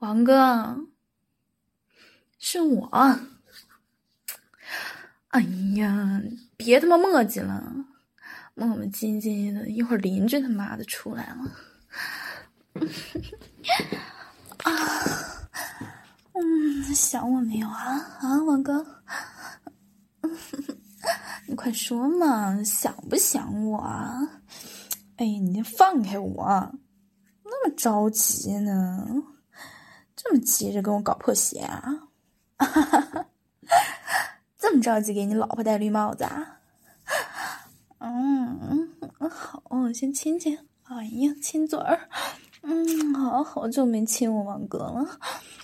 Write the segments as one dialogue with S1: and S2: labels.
S1: 王哥，是我。哎呀，别他妈磨叽了，磨磨唧唧的，一会儿邻居他妈的出来了。想我没有啊？王哥，你快说嘛，想不想我啊？哎，你放开我，那么着急呢？这么急着跟我搞破鞋啊？这么着急给你老婆戴绿帽子啊？好，先亲亲。哎呀，亲嘴儿。好久没亲我王哥了。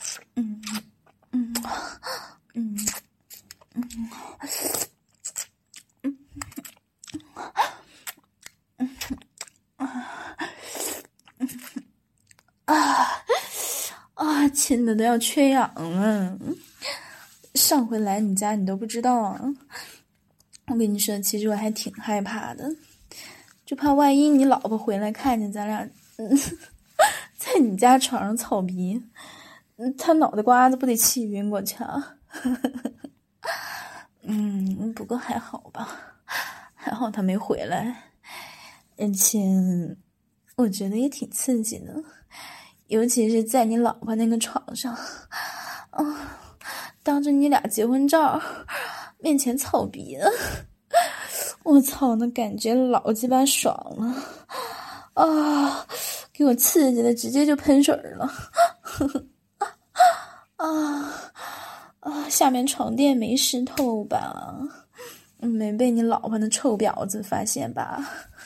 S1: 亲的都要缺氧了。上回来你家你都不知道啊。我跟你说，其实我还挺害怕的，就怕万一你老婆回来看见咱俩在你家床上操逼，他脑袋瓜子不得气晕过去啊。不过还好吧，还好他没回来，而且我觉得也挺刺激的，尤其是在你老婆那个床上，当着你俩结婚照面前操逼了，我操，那感觉老鸡巴爽了给我刺激的直接就喷水了。下面床垫没湿透吧？没被你老婆那臭婊子发现吧？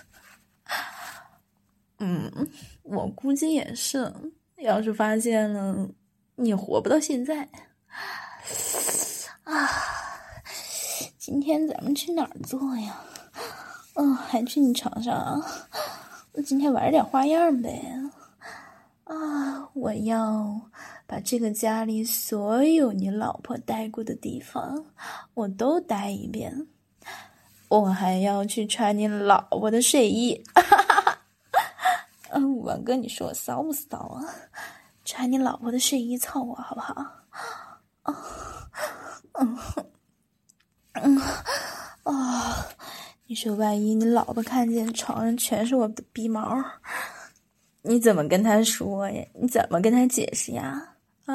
S1: 我估计也是，要是发现了，你活不到现在。今天咱们去哪儿坐呀？还去你床上啊？我今天玩点花样呗。我要把这个家里所有你老婆待过的地方我都待一遍，我还要去穿你老婆的睡衣。王哥，你说我骚不骚啊？穿你老婆的睡衣操我好不好？你说万一你老婆看见床上全是我的逼毛，你怎么跟她说呀？你怎么跟她解释呀？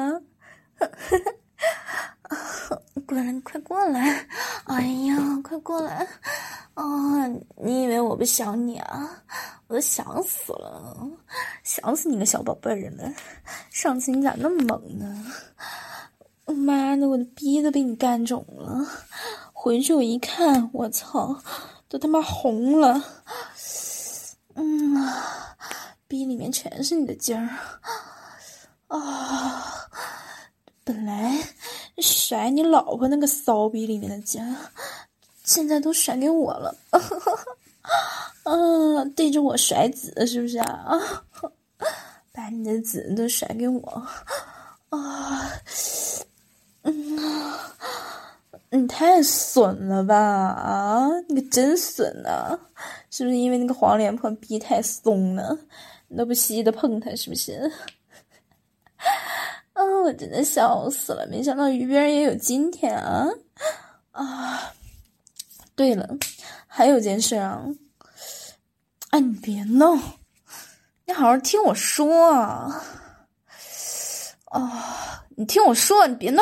S1: 过来，快过来！哎呀，快过来！你以为我不想你啊？我都想死了，想死你个小宝贝儿了！上次你咋那么猛呢？妈的，我的逼都被你干肿了！回去我一看，我操，都他妈红了！逼里面全是你的劲儿本来甩你老婆那个骚逼里面的劲儿，现在都甩给我了。对着我甩子是不是啊？把你的子都甩给我。你太损了吧！你个真损啊！是不是因为那个黄脸婆逼太松了，你都不稀得碰她是不是？我真的笑死了，没想到鱼边也有今天啊！对了，还有件事啊！你别闹，你好好听我说啊！你听我说，你别闹！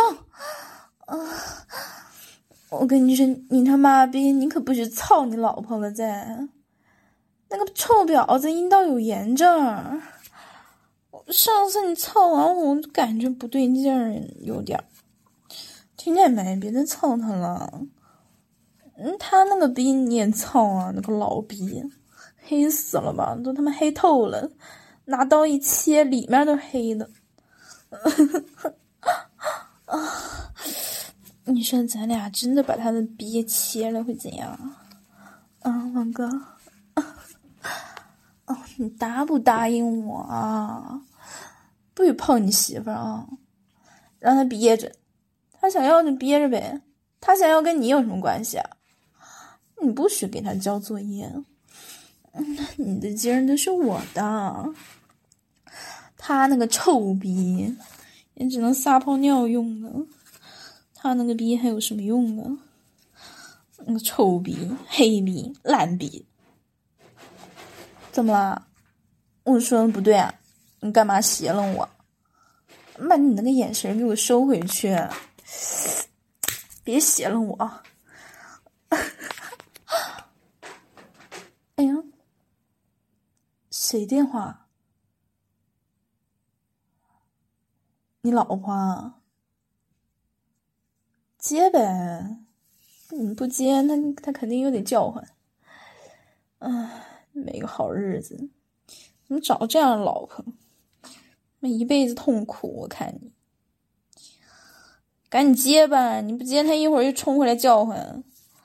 S1: 我跟你说，你他妈逼，你可不许操你老婆了再！那个臭婊子阴道有炎症。上次你操完我感觉不对劲儿，有点听见没？别再操他了。他那个逼你也操啊，那个老逼，黑死了吧，都他妈黑透了，拿刀一切里面都黑的。你说咱俩真的把他的逼切了会怎样？王哥，你答不答应我啊？不许碰你媳妇儿啊！让他憋着，他想要就憋着呗，他想要跟你有什么关系啊？你不许给他交作业，你的劲儿都是我的。他那个臭逼也只能撒泡尿用了。他那个逼还有什么用啊？那个臭逼、黑逼、烂逼。怎么了？我说的不对啊？你干嘛斜了我？把你那个眼神给我收回去，别斜了我。哎呀，谁电话？你老婆啊？接呗，你不接，他肯定又得叫唤。没个好日子，怎么找这样的老婆？那一辈子痛苦，我看你。赶紧接吧，你不接他一会儿又冲回来叫唤。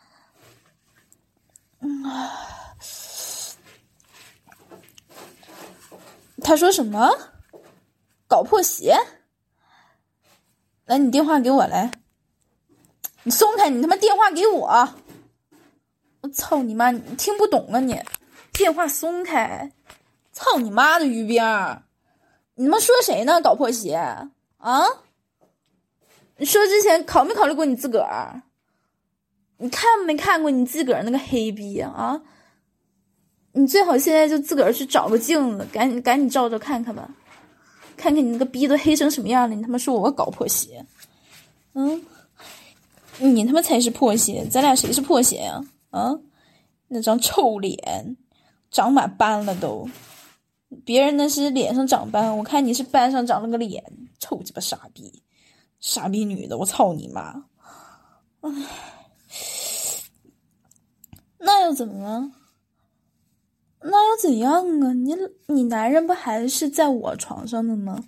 S1: 他说什么？搞破鞋？来，你电话给我来。你松开，你他妈电话给我！我操你妈！你听不懂啊你！电话松开！操你妈的鱼边儿！你他妈说谁呢？搞破鞋啊？你说之前考没考虑过你自个儿？你看没看过你自个儿那个黑逼啊？你最好现在就自个儿去找个镜子，赶紧照照看看吧，看看你那个逼都黑成什么样了！你他妈说我搞破鞋？你他妈才是破鞋，咱俩谁是破鞋呀？那张臭脸长满斑了都，别人那是脸上长斑，我看你是斑上长了个脸，臭鸡巴傻逼，傻逼女的，我操你妈！那又怎么了？那又怎样啊？你男人不还是在我床上的吗？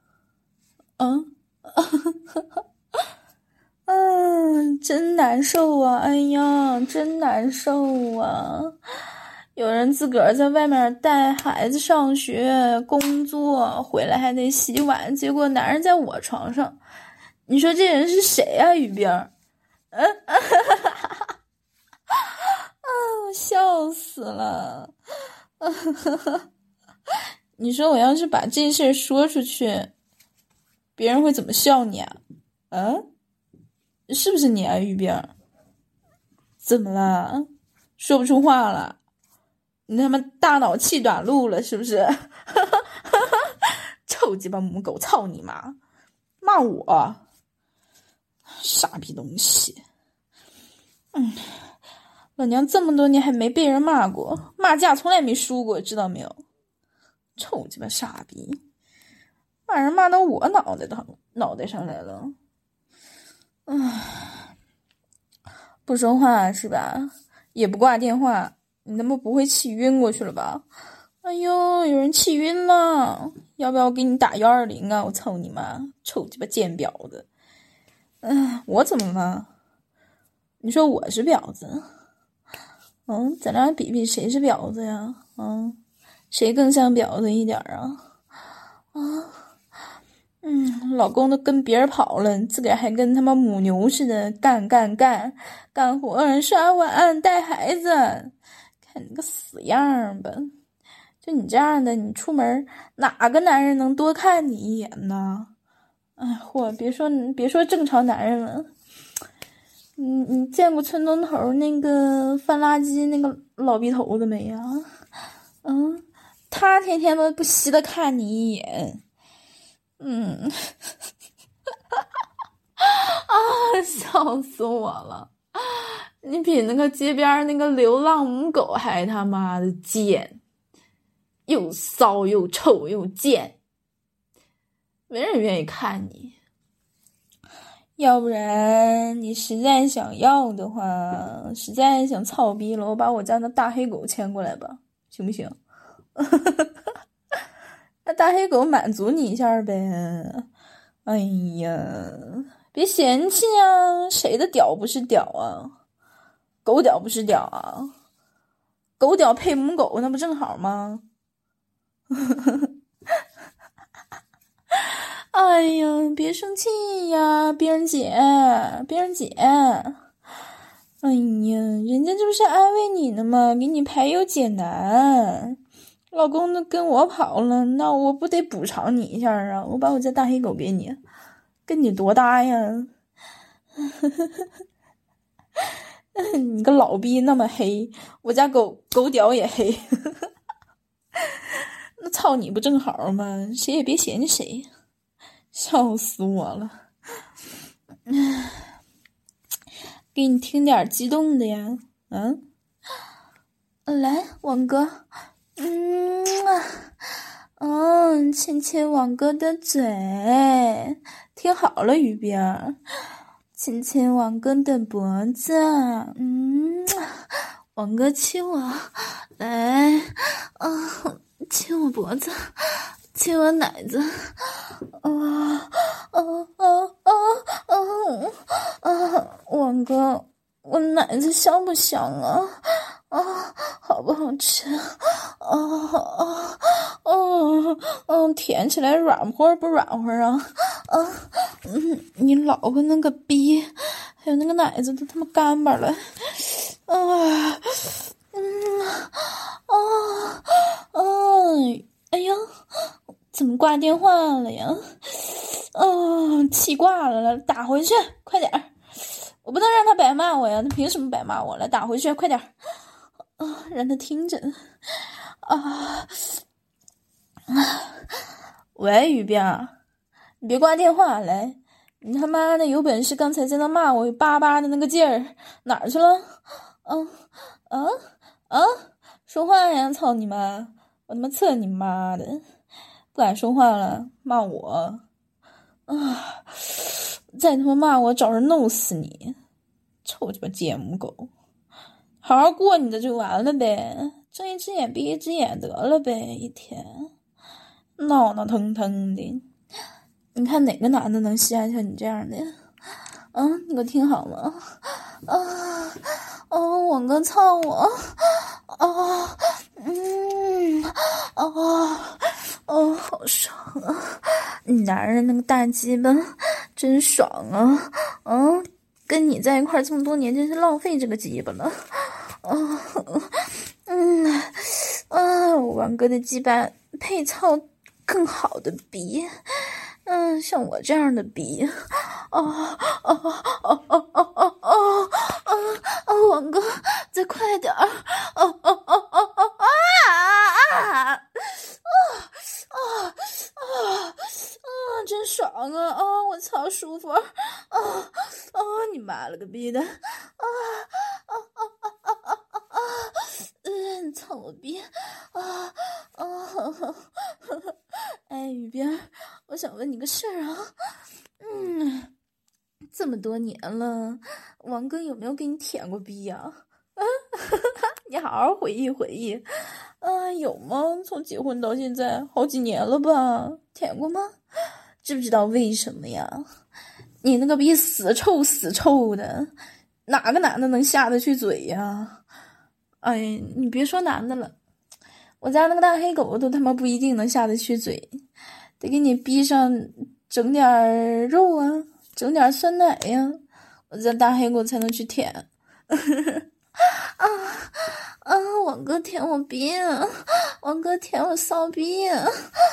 S1: 真难受啊！哎呀，真难受啊！有人自个儿在外面带孩子上学、工作，回来还得洗碗，结果男人在我床上，你说这人是谁啊？雨冰儿，我笑死了！你说我要是把这事儿说出去，别人会怎么笑你啊？是不是你啊，雨冰？怎么了？说不出话了？你他妈大脑气短路了是不是？臭鸡巴母狗，操你妈！骂我，傻逼东西！老娘这么多年还没被人骂过，骂架从来没输过，知道没有？臭鸡巴傻逼！骂人骂到我脑袋上来了。不说话是吧？也不挂电话，你他妈不会气晕过去了吧？哎呦，有人气晕了，要不要我给你打120啊？我操你妈，臭鸡巴贱婊子！我怎么了？你说我是婊子？咱俩比比谁是婊子呀？谁更像婊子一点啊？老公都跟别人跑了，自个儿还跟他妈母牛似的干活、刷碗、带孩子，看你个死样吧！就你这样的，你出门哪个男人能多看你一眼呢？别说正常男人了，你见过村东头那个翻垃圾那个老逼头子没呀？他天天都不惜的看你一眼。笑死我了！你比那个街边那个流浪母狗还他妈的贱，又骚又臭又贱，没人愿意看你。要不然你实在想要的话，实在想操逼了，我把我家那大黑狗牵过来吧，行不行？那大黑狗满足你一下呗。哎呀，别嫌弃啊，谁的屌不是屌啊？狗屌不是屌啊？狗屌配母狗那不正好吗？哎呀，别生气呀，别人姐。哎呀，人家这不是安慰你呢吗？给你排忧解难。 老公都跟我跑了，那我不得补偿你一下啊？我把我家大黑狗给你，跟你多大呀？你个老逼那么黑，我家狗屌也黑。那操你不正好吗？谁也别嫌弃谁，笑死我了。给你听点激动的呀，来，王哥，亲亲王哥的嘴，听好了，鱼边，亲亲王哥的脖子，王哥亲我，来，亲我脖子，亲我奶子，王哥，我奶子香不香啊？好不好吃？舔起来软和不软和啊？你老婆那个逼，还有那个奶子都他妈干巴了。哎呀，怎么挂电话了呀？气挂了，打回去，快点儿！我不能让他白骂我呀，他凭什么白骂我了？打回去，快点儿！让他听着。喂，雨边，你别挂电话来！你他妈的有本事，刚才在那骂我巴巴的那个劲儿哪儿去了？说话呀！操你妈！我他妈测你妈的！不敢说话了，骂我！再他妈骂我，找人弄死你！臭鸡巴贱母狗！好好过你的就完了呗，睁一只眼闭一只眼得了呗，一天闹闹腾腾的。你看哪个男的能稀罕像你这样的？你给我听好了。王哥操我！好爽啊！男人那个大鸡巴真爽啊！跟你在一块这么多年，真是浪费这个鸡巴了。王哥的鸡巴配操更好的逼，像我这样的逼，王哥再快点儿，真爽啊！我操，舒服！你妈了个逼的！操我逼！哎，雨边，我想问你个事儿啊。这么多年了，王哥有没有给你舔过逼呀？你好好回忆回忆。有吗？从结婚到现在好几年了吧？舔过吗？知不知道为什么呀？你那个逼死臭死臭的，哪个男的能下得去嘴呀？哎，你别说男的了，我家那个大黑狗都他妈不一定能下得去嘴，得给你逼上整点肉啊，整点酸奶呀，我家大黑狗才能去舔。王哥舔我逼啊！王哥舔我骚逼啊！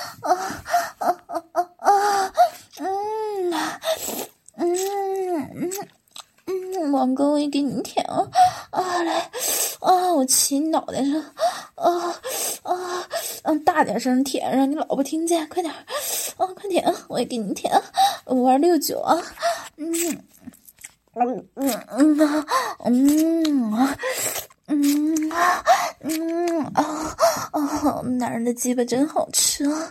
S1: 王哥我也给你舔啊！来我骑你脑袋上！大点声舔，让你老婆听见，快点！快舔！我也给你舔！我玩69啊！男人的鸡巴真好吃啊！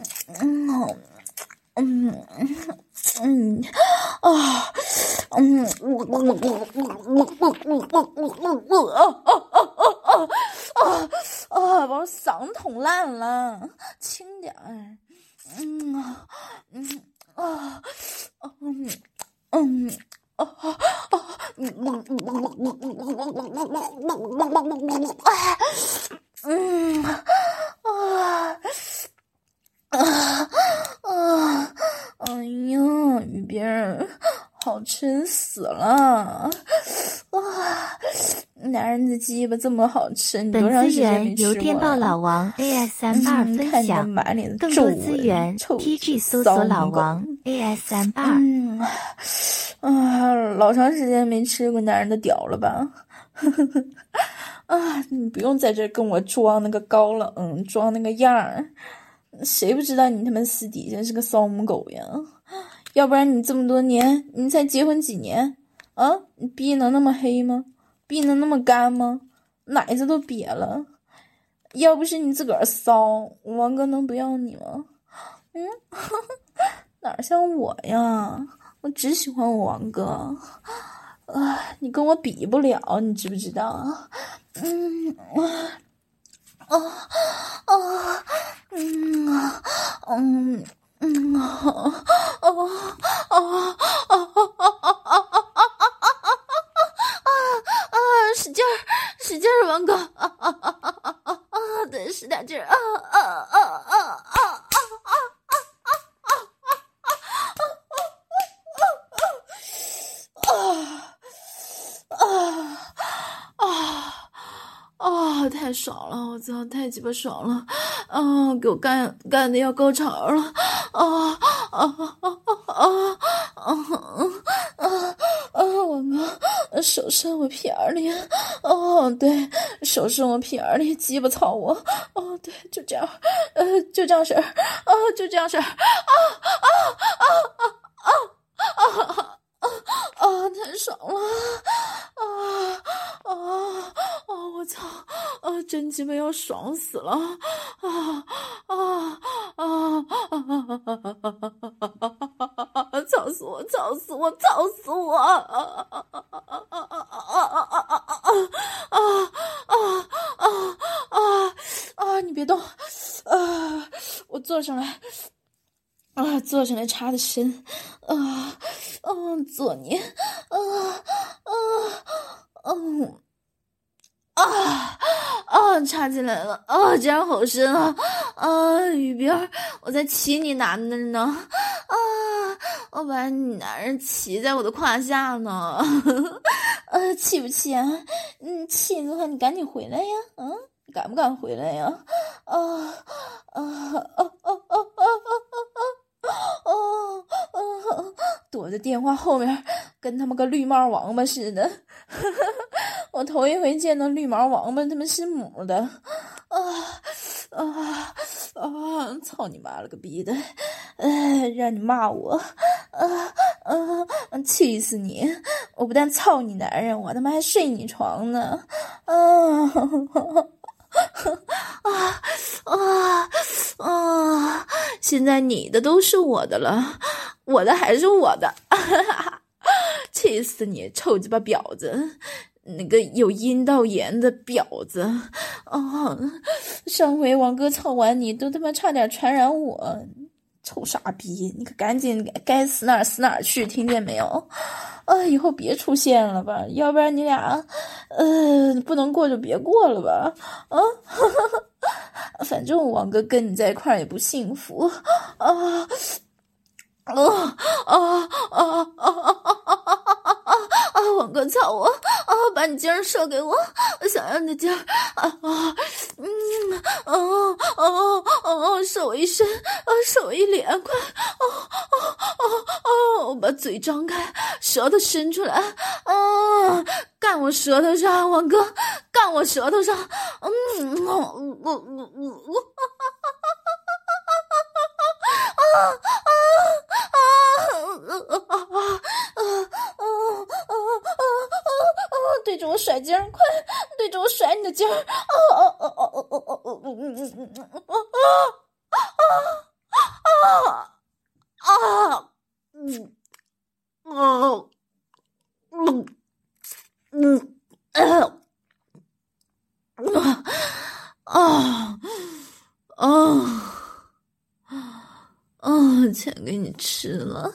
S1: 把我嗓捅烂了，轻点儿。哎呀，鱼边好吃死了！ 男人的鸡巴这么好吃，你
S2: 本
S1: 多长
S2: 资
S1: 时间没吃过
S2: 源由电报老王 AS32分
S1: 看你
S2: 享，
S1: 满脸的
S2: 更
S1: 皱纹，
S2: 多资源
S1: 臭
S2: TG 搜
S1: 骚
S2: 索老
S1: 狗
S2: 王 AS32。
S1: 老长时间没吃过男人的屌了吧？你不用在这跟我装那个高冷，装那个样儿，谁不知道你他妈私底下是个骚母狗呀？要不然你这么多年，你才结婚几年啊？你逼能那么黑吗？逼能那么干吗？奶子都瘪了。要不是你自个儿骚，王哥能不要你吗？哪像我呀？我只喜欢我王哥。你跟我比不了，你知不知道？使劲儿，使劲儿，王哥！对，使点劲儿！太爽了！我操，太鸡巴爽了！给我干的要高潮了！王哥，手伸我屁眼里，对，手伸我屁眼里，鸡巴操我！对，就这样，就这样式儿，就这样式儿，太爽了！我操！真鸡巴要爽死了！操死我！操死我！操死我！你别动！我坐上来。坐上来插的深，坐你，插进来了，这样好深啊！雨边，我在骑你男的呢，我把你男人骑在我的胯下呢，气不气啊？气的话，你赶紧回来呀，你敢不敢回来呀？躲在电话后面，跟他们个绿帽王八似的。我头一回见到绿毛王八他们是母的。操你妈了个逼的！让你骂我，气死你！我不但操你男人，我他妈还睡你床呢！现在你的都是我的了，我的还是我的，气死你，臭鸡巴婊子！那个有阴道炎的婊子！上回王哥操完你，都他妈差点传染我，臭傻逼！你可赶紧该死哪儿死哪儿去，听见没有？以后别出现了吧，要不然你俩，不能过就别过了吧，反正我王哥跟你在一块儿也不幸福，王哥操我，把你精儿射给我，我想要你的精儿，射我一身，射我一脸，快，我把嘴张开，舌头伸出来，干我舌头上，王哥，干我舌头上，对着我甩劲儿，快对着我甩你的劲儿！钱给你吃了，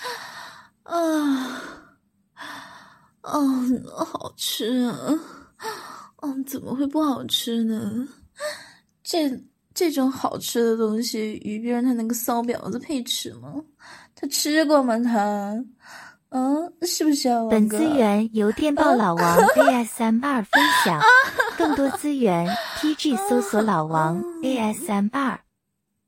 S1: 好吃啊！怎么会不好吃呢？这种好吃的东西，于边他那个骚婊子配吃吗？他吃过吗？他， 是不是啊？
S2: 本资源由电报老王 ASMR 分享，更多资源 TG 搜索老王 ASMR。